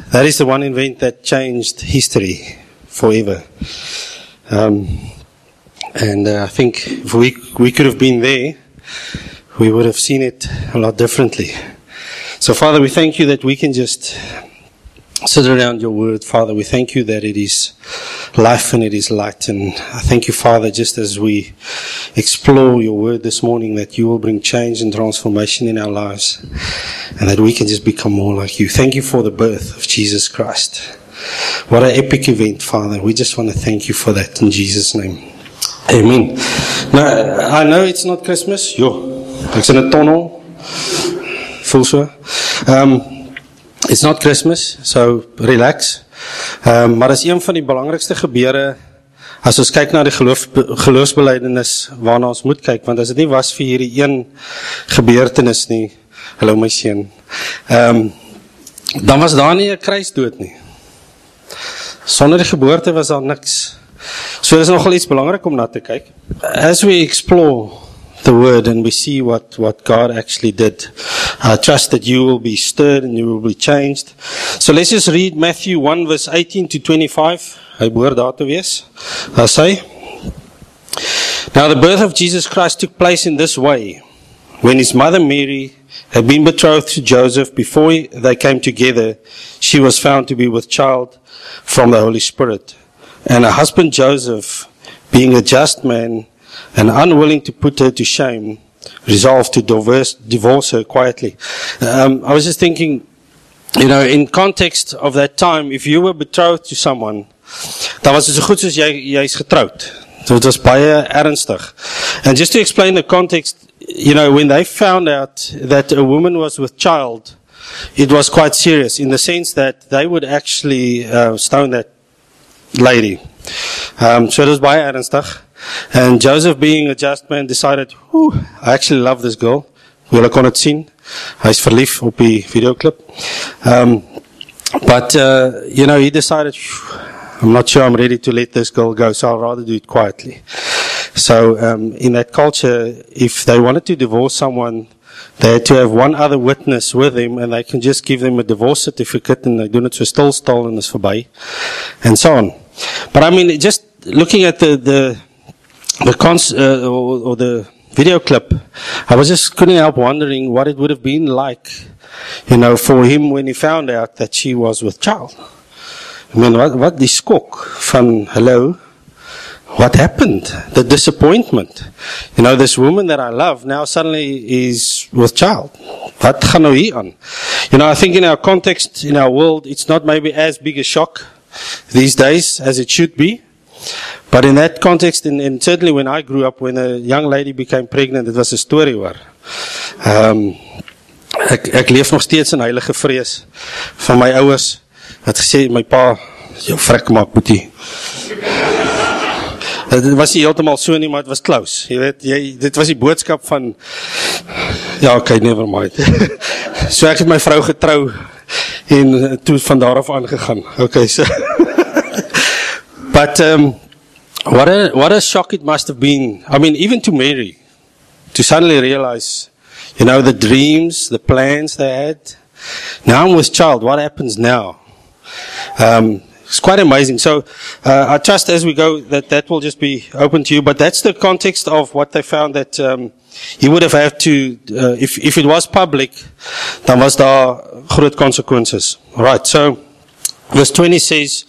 That is the one event that changed history forever. And I think if we could have been there, we would have seen it a lot differently. So, Father, we thank you that we can just sit around your word, Father. We thank you that it is life and it is light. And I thank you, Father, just as we explore your word this morning, that you will bring change and transformation in our lives and that we can just become more like you. Thank you for the birth of Jesus Christ. What an epic event, Father. We just want to thank you for that in Jesus' name. Amen. Now, I know it's not Christmas. Ek's in 'n tonnel. Voel so. It's not Christmas, so relax. Maar is een van die belangrikste gebeure as ons kyk na die geloofsbelijdenis waarna ons moet kyk, want as dit nie was vir hierdie een gebeurtenis nie, hallo my seun, dan was daar nie 'n kruisdood nie. Sonder die geboorte was daar niks. So is nogal iets belangrik om na te kyk. As we explore the word and we see what God actually did, I trust that you will be stirred and you will be changed. So let's just read Matthew 1 verse 18 to 25. Hy behoort daar te wees. Daar sê, Now the birth of Jesus Christ took place in this way. When his mother Mary had been betrothed to Joseph, before they came together, she was found to be with child from the Holy Spirit. And her husband Joseph, being a just man and unwilling to put her to shame, resolved to divorce her quietly. I was just thinking, in context of that time, if you were betrothed to someone, dan was het so goed soos jy is getroud. So it was baie ernstig. And just to explain the context, when they found out that a woman was with child, it was quite serious in the sense that they would actually stone that lady. So it was baie ernstig. And Joseph, being a just man, decided, I actually love this girl. Julle kon het sien. Hy is verlief op die videoclip. But he decided, I'm not sure I'm ready to let this girl go, so I'll rather do it quietly. So in that culture, if they wanted to divorce someone, they had to have one other witness with them, and they can just give them a divorce certificate, and they doen het so stil en is verby, and so on. But I mean, just looking at the video clip, I was just couldn't help wondering what it would have been like, for him when he found out that she was with child. I mean, what die skok van, hello, what happened? The disappointment. This woman that I love now suddenly is with child. Wat gaan nou hier aan? I think in our context, in our world, it's not maybe as big a shock these days as it should be. But in that context, and certainly when I grew up, when a young lady became pregnant, it was a story hoor. Ek leef nog steeds in heilige vrees van my ouers. Het gesê, my pa, jou vrek maak, boetie. Dit was nie heeltemal so nie, maar het was close. Jy weet, dit was die boodskap van, okay, never mind. So ek het my vrou getrou, en toe van daar af aangegaan. Okay, so. But, what a shock it must have been. I mean, even to Mary, to suddenly realize, the dreams, the plans they had. Now I'm with child, what happens now? It's quite amazing. So, I trust as we go that will just be open to you, but that's the context of what they found that, he would have had to, if it was public, dan was daar groot consequences. Alright, so, verse 20 says,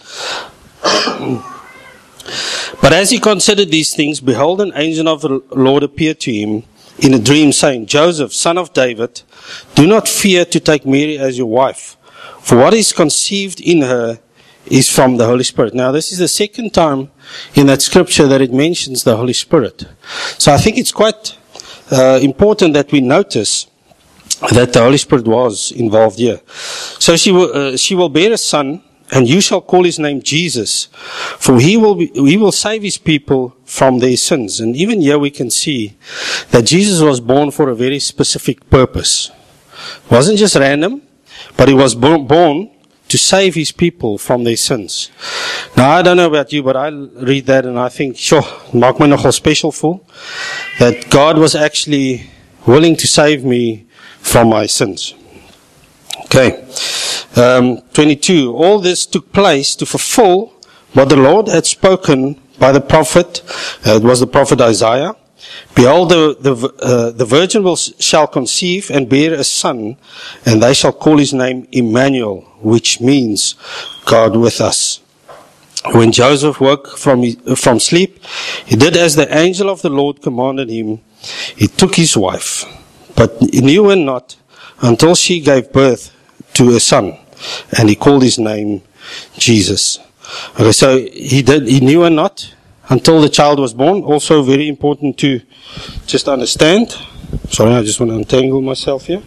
But as he considered these things, behold, an angel of the Lord appeared to him in a dream, saying, Joseph, son of David, do not fear to take Mary as your wife, for what is conceived in her is from the Holy Spirit. Now, this is the second time in that scripture that it mentions the Holy Spirit. So I think it's quite important that we notice that the Holy Spirit was involved here. So she will bear a son, and you shall call his name Jesus, for he will save his people from their sins. And even here we can see that Jesus was born for a very specific purpose. It wasn't just random, but he was born to save his people from their sins. Now, I don't know about you, but I read that and I think, sure, maak my nogal special voel, that God was actually willing to save me from my sins. Okay. 22. All this took place to fulfill what the Lord had spoken by the prophet. It was the prophet Isaiah. Behold, the virgin shall conceive and bear a son, and they shall call his name Emmanuel, which means God with us. When Joseph woke from sleep, he did as the angel of the Lord commanded him. He took his wife, but he knew her not until she gave birth to a son, and he called his name Jesus. Okay, so he knew her not until the child was born. Also very important to just understand. Sorry, I just want to untangle myself here.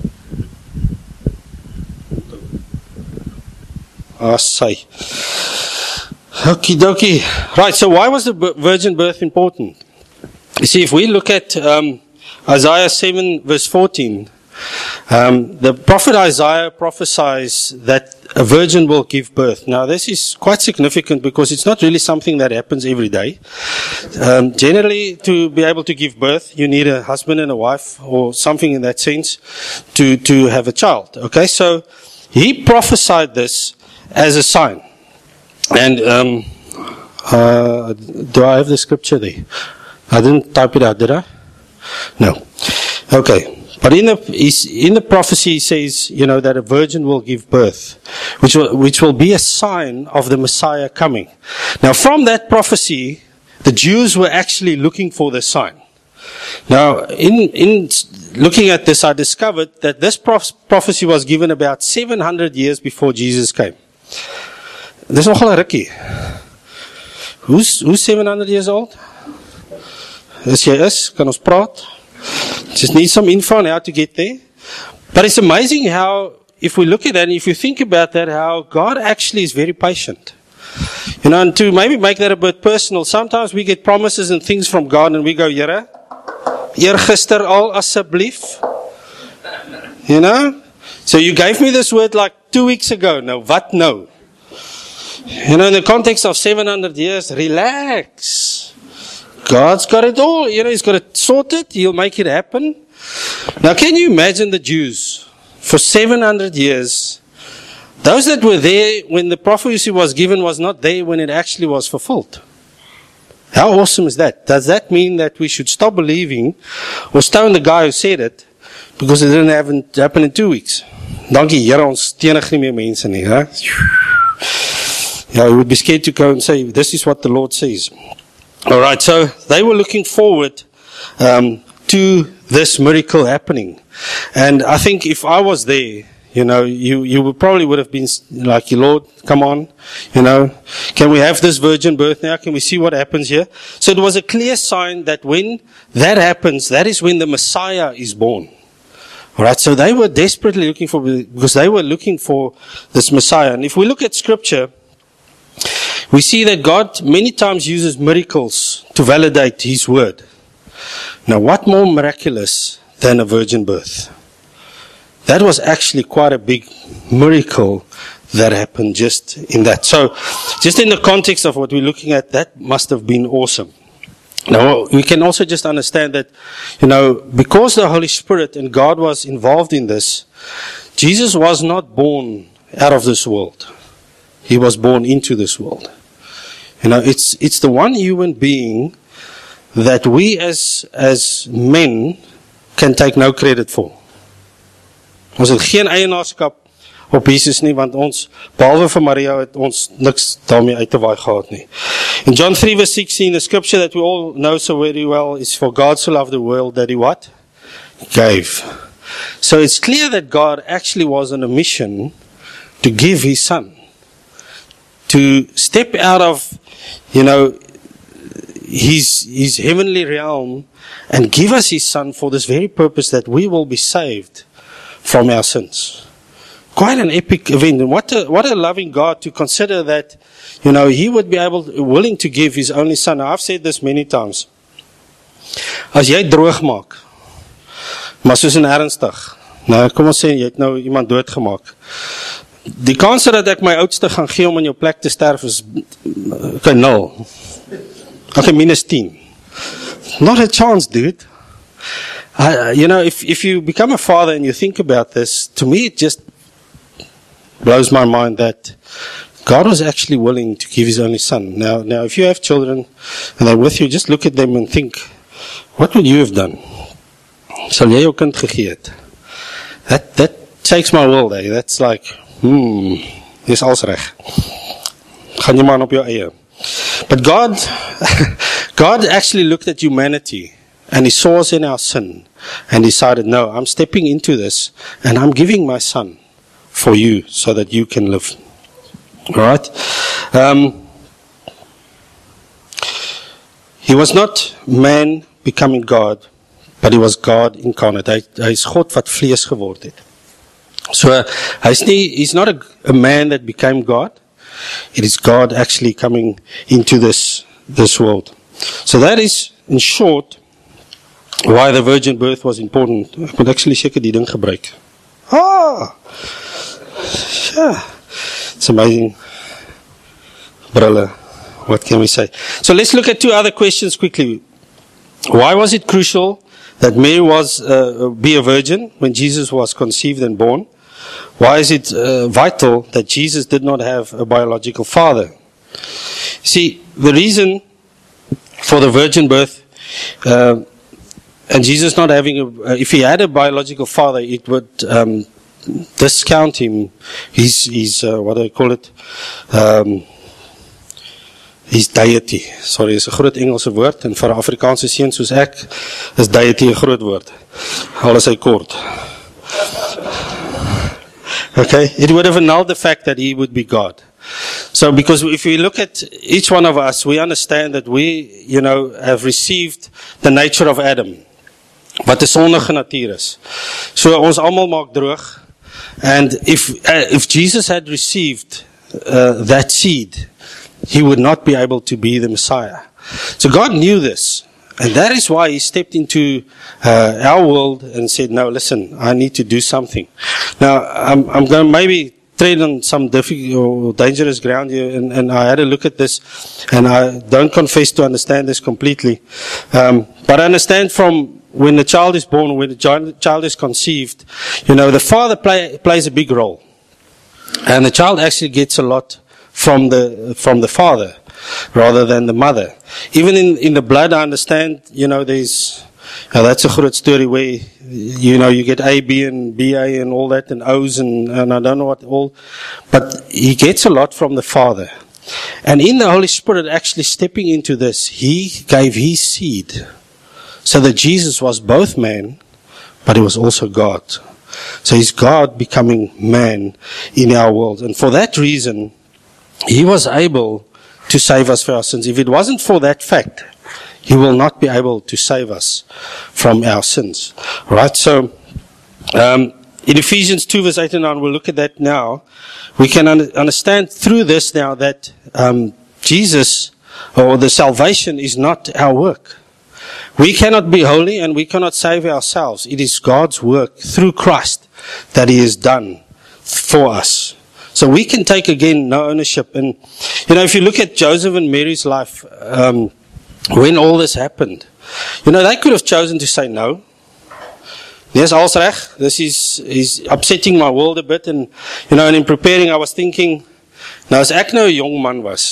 Say. Okie dokie. Right, so why was the virgin birth important? You see, if we look at Isaiah 7 verse 14, the prophet Isaiah prophesies that a virgin will give birth. Now, this is quite significant because it's not really something that happens every day. Generally, to be able to give birth, you need a husband and a wife or something in that sense to have a child. Okay, so he prophesied this as a sign. And do I have the scripture there? I didn't type it out, did I? No. Okay. But in the prophecy, he says, that a virgin will give birth, which will be a sign of the Messiah coming. Now, from that prophecy, the Jews were actually looking for the sign. Now, in looking at this, I discovered that this prophecy was given about 700 years before Jesus came. Dis nogal 'n rukkie. Who's 700 years old? As jy is, kan ons praat. Just need some info on how to get there. But it's amazing how, if we look at that, and if you think about that, how God actually is very patient. And to maybe make that a bit personal, sometimes we get promises and things from God and we go, Here, eergister al asseblief. So you gave me this word like 2 weeks ago. Now, what now? In the context of 700 years, relax. God's got it all. He's got it sorted. He'll make it happen. Now, can you imagine the Jews for 700 years? Those that were there when the prophecy was given was not there when it actually was fulfilled. How awesome is that? Does that mean that we should stop believing or stone the guy who said it because it didn't happen in 2 weeks? Dankie, Here, ons stenig nie meer mense nie, hè? You would be scared to go and say, this is what the Lord says. All right, so they were looking forward to this miracle happening. And I think if I was there, you probably would have been like, Lord, come on, can we have this virgin birth now? Can we see what happens here? So it was a clear sign that when that happens, that is when the Messiah is born. All right, so they were desperately looking because they were looking for this Messiah. And if we look at Scripture, we see that God many times uses miracles to validate His word. Now, what more miraculous than a virgin birth? That was actually quite a big miracle that happened just in that. So, just in the context of what we're looking at, that must have been awesome. Now, we can also just understand that, because the Holy Spirit and God was involved in this, Jesus was not born out of this world. He was born into this world. It's the one human being that we as men can take no credit for. Ons het geen eienaarskap op Jesus nie, want ons, behalwe vir Maria, het ons niks daarmee uit te waai gehad nie. In John 3 verse 16, the scripture that we all know so very well is, for God so loved the world that He what? Gave. So it's clear that God actually was on a mission to give His Son. To step out of, His heavenly realm and give us His Son for this very purpose, that we will be saved from our sins. Quite an epic event. And what a loving God to consider that, He would be willing to give His only Son. Now, I've said this many times. As jy droog maak, maar soos in ernstig, kom ons sê, jy het nou iemand doodgemaak. Die kans dat ek my oudste gaan gee om in jou plek te sterf is, okay, 0. Okay, -10. Not a chance, dude. If you become a father and you think about this, to me it just blows my mind that God was actually willing to give His only Son. Now, if you have children and they're with you, just look at them and think, what would you have done? Sal jy jou kind gegee het? That shakes my world, eh? That's like, dis alles reg. Gaan jy maar op jou eie. But God actually looked at humanity and He saw us in our sin and decided, no, I'm stepping into this and I'm giving my Son for you so that you can live. Alright? He was not man becoming God, but He was God incarnate. Hy is God wat vlees geword het. So, he's not a man that became God. It is God actually coming into this world. So that is, in short, why the virgin birth was important. Ek moet actually seker die ding gebruik. Yeah. It's amazing. Brille. What can we say? So let's look at two other questions quickly. Why was it crucial that Mary was be a virgin when Jesus was conceived and born? Why is it vital that Jesus did not have a biological father? See, the reason for the virgin birth, and Jesus not having if He had a biological father, it would discount him. His what do I call it? His deity. Sorry, is 'n groot Engelse woord en vir 'n Afrikaanse seun soos ek is deity 'n groot woord. Al is hy kort. Okay, it would have annulled the fact that He would be God. So, because if we look at each one of us, we understand that we, have received the nature of Adam. Wat 'n sondige natuur is. So, ons almal maak droog. And if Jesus had received that seed, He would not be able to be the Messiah. So God knew this. And that is why He stepped into our world and said, no, listen, I need to do something. Now, I'm going to maybe tread on some difficult or dangerous ground here, and I had a look at this, and I don't confess to understand this completely. But I understand from when the child is born, when the child is conceived, the father plays a big role. And the child actually gets a lot from the father rather than the mother. Even in the blood, I understand, there's, that's a groot story where, you get A, B, and BA and all that, and O's and I don't know what all, but he gets a lot from the Father. And in the Holy Spirit actually stepping into this, He gave His seed so that Jesus was both man, but He was also God. So He's God becoming man in our world. And for that reason, He was able to save us for our sins. If it wasn't for that fact, He will not be able to save us from our sins. Right? So, in Ephesians 2 verse 8 and 9, we'll look at that now. We can understand through this now that Jesus, or the salvation, is not our work. We cannot be holy and we cannot save ourselves. It is God's work through Christ that He has done for us. So we can take again no ownership. And, if you look at Joseph and Mary's life, when all this happened, they could have chosen to say no. Yes, alles reg. This is upsetting my world a bit. And, and in preparing, I was thinking, now as ek nou 'n jong man was,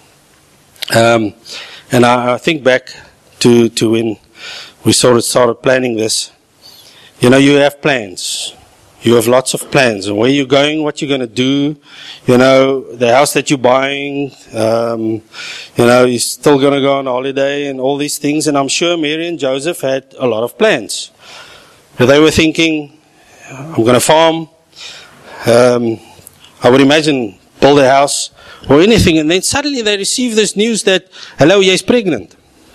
and I think back to when we sort of started planning this, you have plans. You have lots of plans, and where you're going, what you're going to do, the house that you're buying, you're still going to go on holiday and all these things. And I'm sure Mary and Joseph had a lot of plans. They were thinking, I'm going to farm. I would imagine build a house or anything. And then suddenly they receive this news that, hello, jy's pregnant.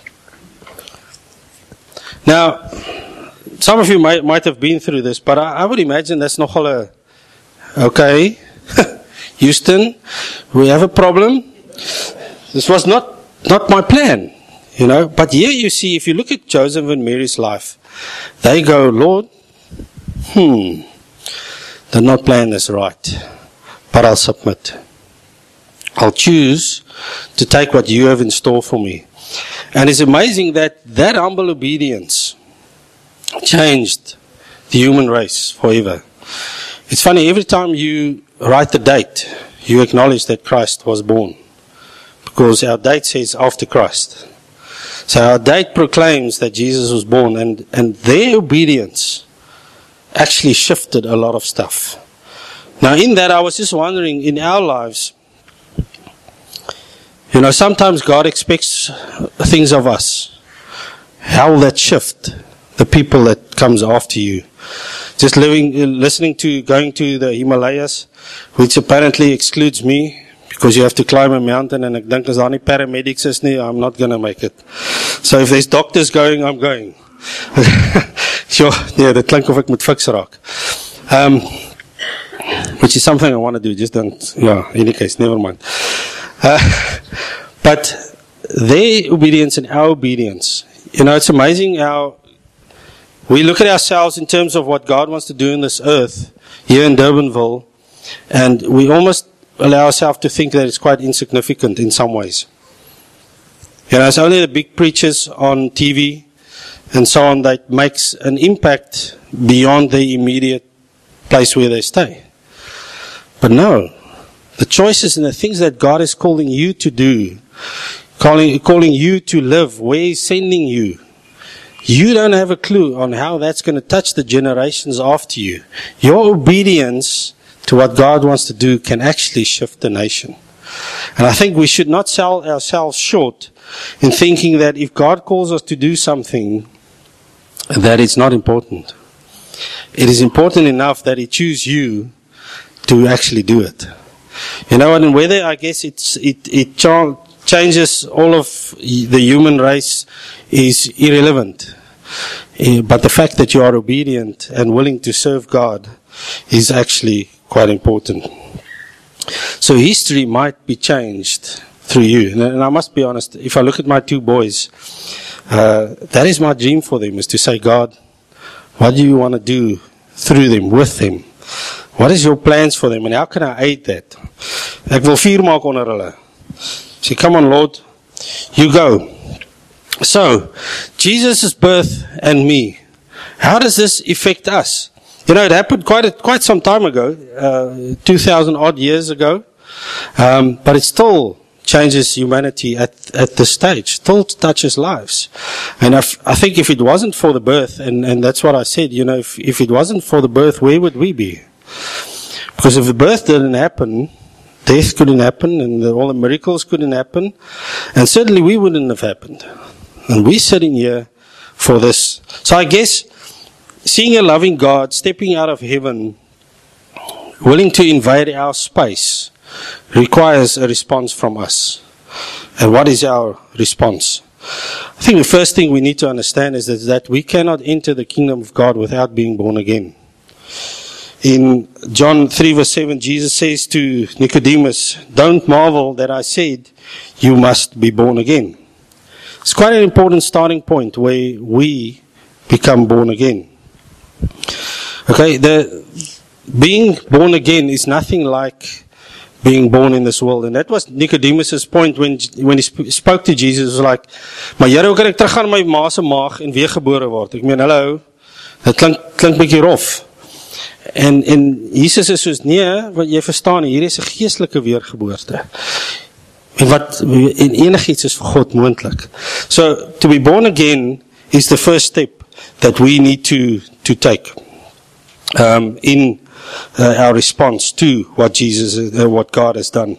Now, some of you might have been through this, but I would imagine that's nogal okay, Houston, we have a problem. This was not my plan, But here you see, if you look at Joseph and Mary's life, they go, Lord, did not plan this right, but I'll submit. I'll choose to take what you have in store for me. And it's amazing that humble obedience changed the human race forever. It's funny, every time you write the date, you acknowledge that Christ was born. Because our date says after Christ. So our date proclaims that Jesus was born, and their obedience actually shifted a lot of stuff. Now in that, I was just wondering, in our lives, sometimes God expects things of us. How will that shift the people that comes after you? Just going to the Himalayas, which apparently excludes me, because you have to climb a mountain, and ek dink as daar nie paramedics is nie, I'm not going to make it. So if there's doctors going, I'm going. Sure, yeah, dat klink of ek moet fiks raak. Which is something I want to do, just don't, any case, never mind. But their obedience and our obedience, it's amazing how we look at ourselves in terms of what God wants to do in this earth, here in Durbanville, and we almost allow ourselves to think that it's quite insignificant in some ways. It's only the big preachers on TV and so on that makes an impact beyond the immediate place where they stay. But no, the choices and the things that God is calling you to do, calling you to live, where He's sending you, you don't have a clue on how that's going to touch the generations after you. Your obedience to what God wants to do can actually shift the nation. And I think we should not sell ourselves short in thinking that if God calls us to do something, that it's not important. It is important enough that He chooses you to actually do it. And whether, I guess, it changes all of the human race is irrelevant. But the fact that you are obedient and willing to serve God is actually quite important. So history might be changed through you. And I must be honest, if I look at my two boys, that is my dream for them, is to say, God, what do you want to do through them, with them? What is your plans for them, and how can I aid that? Ek wil vuur maak onder hulle. Say, come on, Lord, you go. So, Jesus' birth and me, how does this affect us? It happened quite some time ago, 2,000 odd years ago, but it still changes humanity at this stage, still touches lives. And I think if it wasn't for the birth, and that's what I said, if it wasn't for the birth, where would we be? Because if the birth didn't happen, death couldn't happen, and all the miracles couldn't happen, and certainly we wouldn't have happened. And we're sitting here for this. So I guess seeing a loving God stepping out of heaven, willing to invade our space, requires a response from us. And what is our response? I think the first thing we need to understand is that we cannot enter the kingdom of God without being born again. In John 3 verse 7, Jesus says to Nicodemus, don't marvel that I said you must be born again. It's quite an important starting point where we become born again. Okay, being born again is nothing like being born in this world. And that was Nicodemus' point when he spoke to Jesus. It was like, maar Here, hoe kan ek teruggaan my ma se maag en weer gebore word? Ek meen, hallo, dit klink bietjie rof. En Jesus is soos, nee, wat jy verstaan, hier is 'n geestelike weergeboorte. En enigiets is vir God moontlik. So, to be born again is the first step that we need to take in our response to what what God has done.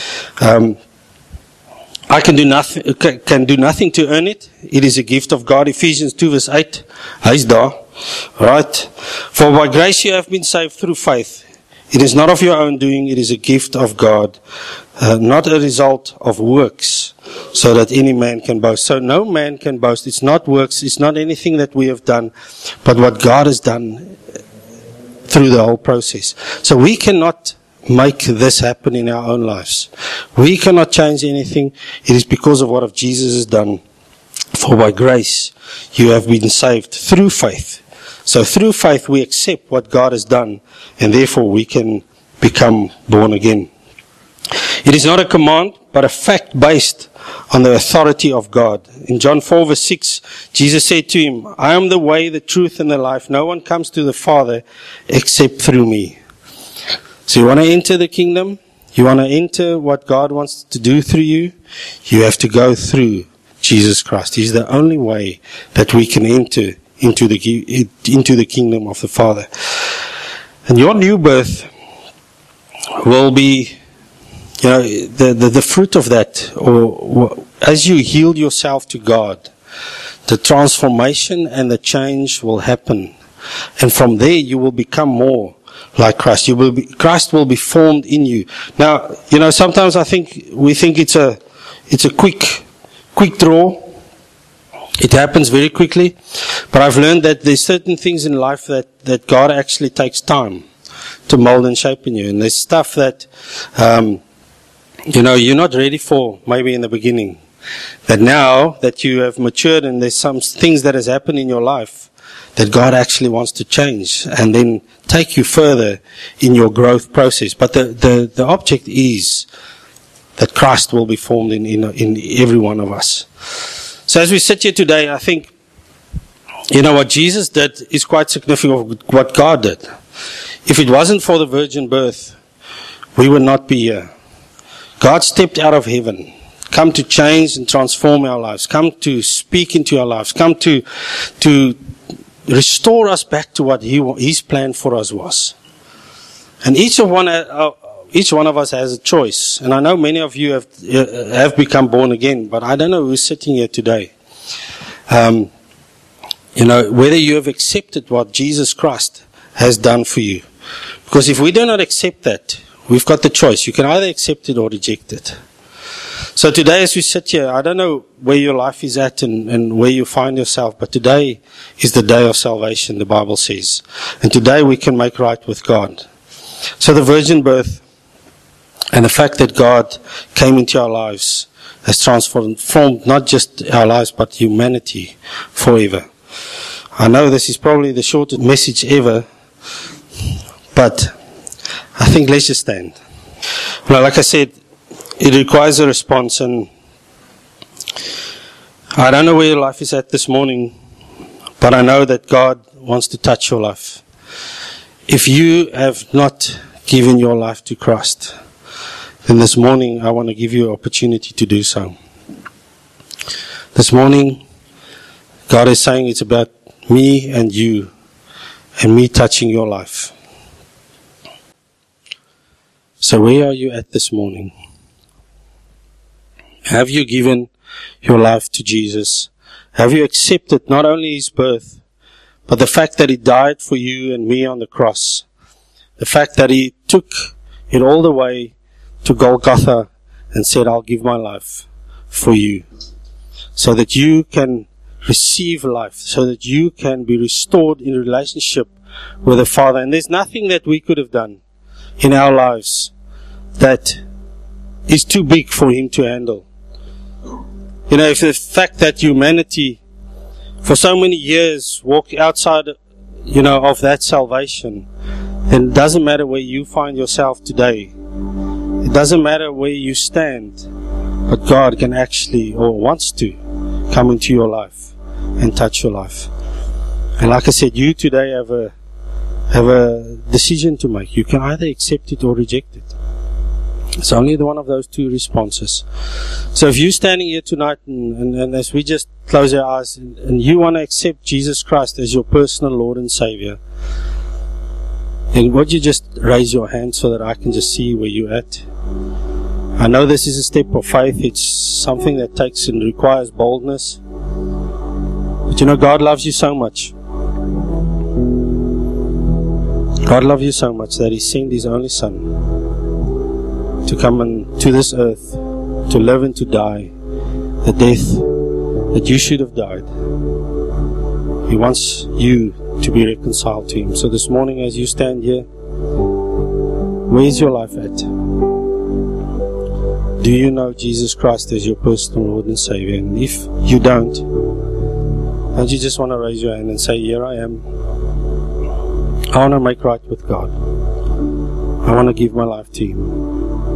I can do nothing to earn it. It is a gift of God. Ephesians 2 verse 8. Hy's daar. Right? For by grace you have been saved through faith. It is not of your own doing. It is a gift of God. Not a result of works, so that any man can boast. So no man can boast. It's not works. It's not anything that we have done, but what God has done through the whole process. So we cannot make this happen in our own lives. We cannot change anything. It is because of what Jesus has done. For by grace you have been saved through faith. So through faith we accept what God has done, and therefore we can become born again. It is not a command, but a fact based on the authority of God. In John 4 verse 6, Jesus said to him, I am the way, the truth, and the life. No one comes to the Father except through me. So you want to enter the kingdom, you want to enter what God wants to do through you, you have to go through Jesus Christ. He's the only way that we can enter into the kingdom of the Father. And your new birth will be, the fruit of that, or as you yield yourself to God, the transformation and the change will happen. And from there you will become more like Christ. Christ will be formed in you. Now, sometimes we think it's a quick draw. It happens very quickly. But I've learned that there's certain things in life that God actually takes time to mold and shape in you. And there's stuff that, you're not ready for maybe in the beginning. That now that you have matured and there's some things that has happened in your life that God actually wants to change and then take you further in your growth process. But the object is that Christ will be formed in every one of us. So as we sit here today, I think, what Jesus did is quite significant of what God did. If it wasn't for the virgin birth, we would not be here. God stepped out of heaven, come to change and transform our lives, come to speak into our lives, come to restore us back to what His plan for us was. And each one of us has a choice. And I know many of you have become born again, but I don't know who's sitting here today. Whether you have accepted what Jesus Christ has done for you. Because if we do not accept that, we've got the choice. You can either accept it or reject it. So today as we sit here, I don't know where your life is at and where you find yourself, but today is the day of salvation, the Bible says. And today we can make right with God. So the virgin birth and the fact that God came into our lives has transformed not just our lives, but humanity forever. I know this is probably the shortest message ever, but I think let's just stand. Well, like I said, it requires a response, and I don't know where your life is at this morning, but I know that God wants to touch your life. If you have not given your life to Christ, then this morning I want to give you an opportunity to do so. This morning, God is saying it's about me and you, and me touching your life. So where are you at this morning? Have you given your life to Jesus? Have you accepted not only His birth, but the fact that He died for you and me on the cross? The fact that He took it all the way to Golgotha and said, I'll give my life for you. So that you can receive life, so that you can be restored in relationship with the Father. And there's nothing that we could have done in our lives that is too big for Him to handle. If the fact that humanity for so many years walked outside, of that salvation, then it doesn't matter where you find yourself today. It doesn't matter where you stand, but God can actually, or wants to, come into your life and touch your life. And like I said, you today have a decision to make. You can either accept it or reject it. It's only one of those two responses. So if you're standing here tonight and as we just close our eyes and you want to accept Jesus Christ as your personal Lord and Savior, then would you just raise your hand so that I can just see where you're at? I know this is a step of faith. It's something that takes and requires boldness. But God loves you so much. God loves you so much that He sent His only Son to come to this earth, to live and to die, the death that you should have died. He wants you to be reconciled to Him. So this morning as you stand here, where is your life at? Do you know Jesus Christ as your personal Lord and Savior? And if you don't you just want to raise your hand and say, here I am. I want to make right with God. I want to give my life to Him.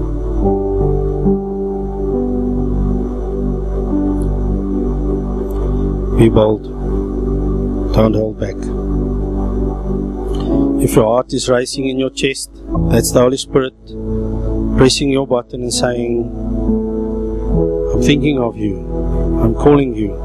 Be bold. Don't hold back. If your heart is racing in your chest, That's the Holy Spirit pressing your button and saying, I'm thinking of you. I'm calling you.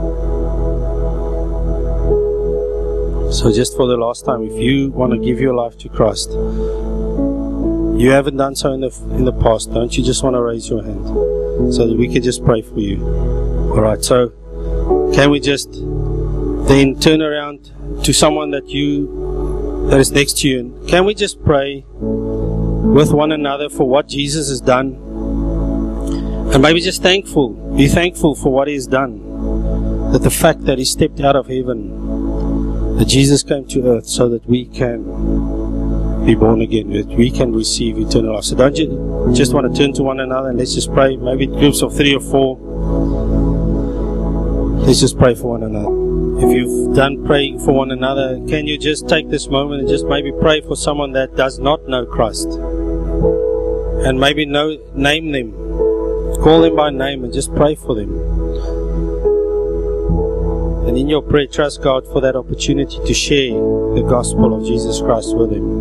So just for the last time, if you want to give your life to Christ, you haven't done so in the past, don't you just want to raise your hand so that we can just pray for you? Alright, so can we just then turn around to someone that is next to you, and can we just pray with one another for what Jesus has done, and maybe just be thankful for what He has done, that the fact that He stepped out of heaven, that Jesus came to earth so that we can be born again, that we can receive eternal life. So don't you just want to turn to one another and let's just pray, maybe groups of 3 or 4. Let's just pray for one another. If you've done praying for one another, can you just take this moment and just maybe pray for someone that does not know Christ, and maybe name them, call them by name and just pray for them. And in your prayer, trust God for that opportunity to share the gospel of Jesus Christ with them.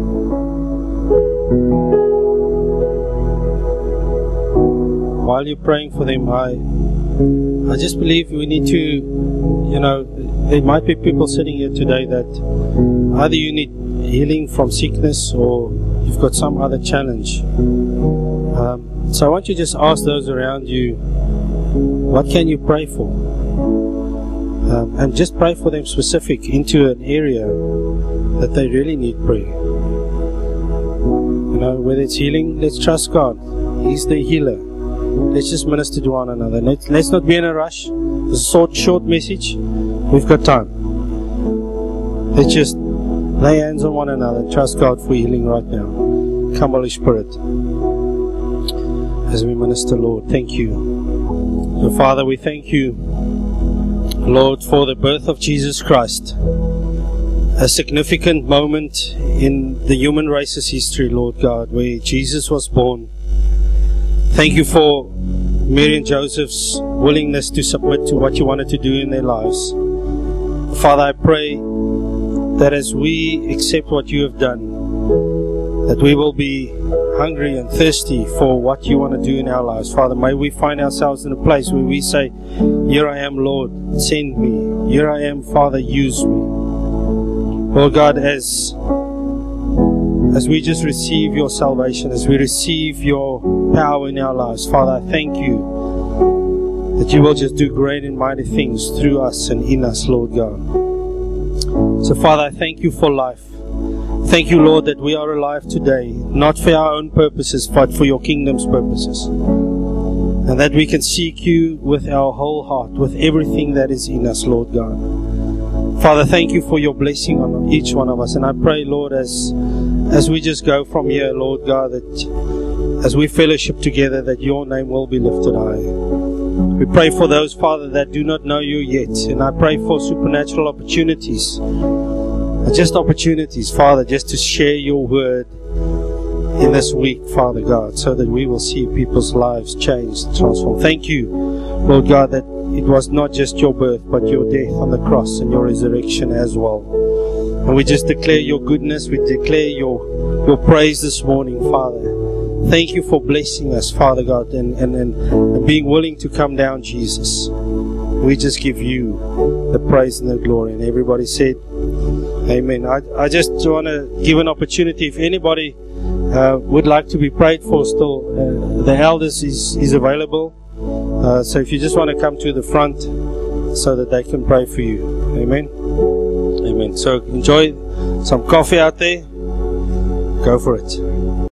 While you're praying for them, I just believe we need to, there might be people sitting here today that either you need healing from sickness or you've got some other challenge. So I want you to just ask those around you, what can you pray for? And just pray for them specific into an area that they really need prayer. Whether it's healing, let's trust God. He's the healer. Let's just minister to one another. Let's not be in a rush. It's a short message. We've got time. Let's just lay hands on one another. Trust God for healing right now. Come, Holy Spirit, as we minister, Lord. Thank you. So, Father, we thank you, Lord, for the birth of Jesus Christ. A significant moment in the human race's history, Lord God, where Jesus was born. Thank you for Mary and Joseph's willingness to submit to what you wanted to do in their lives. Father, I pray that as we accept what you have done, that we will be hungry and thirsty for what you want to do in our lives. Father, may we find ourselves in a place where we say, here I am, Lord, send me. Here I am, Father, use me. Lord God, as we just receive your salvation, as we receive your power in our lives, Father, I thank you that you will just do great and mighty things through us and in us, Lord God. So, Father, I thank you for life. Thank you, Lord, that we are alive today, not for our own purposes, but for your kingdom's purposes. And that we can seek you with our whole heart, with everything that is in us, Lord God. Father, thank you for your blessing on each one of us. And I pray, Lord, as we just go from here, Lord God, that as we fellowship together, that your name will be lifted high. We pray for those, Father, that do not know you yet. And I pray for supernatural opportunities. Just opportunities, Father, just to share your word in this week, Father God, so that we will see people's lives changed, transformed. Thank you, Lord God, that it was not just your birth, but your death on the cross and your resurrection as well. And we just declare your goodness. We declare your praise this morning, Father. Thank you for blessing us, Father God, and being willing to come down, Jesus. We just give you the praise and the glory. And everybody said, amen. I just want to give an opportunity. If anybody would like to be prayed for still, the elders is available. So if you just want to come to the front so that they can pray for you. Amen. Amen. So enjoy some coffee out there. Go for it.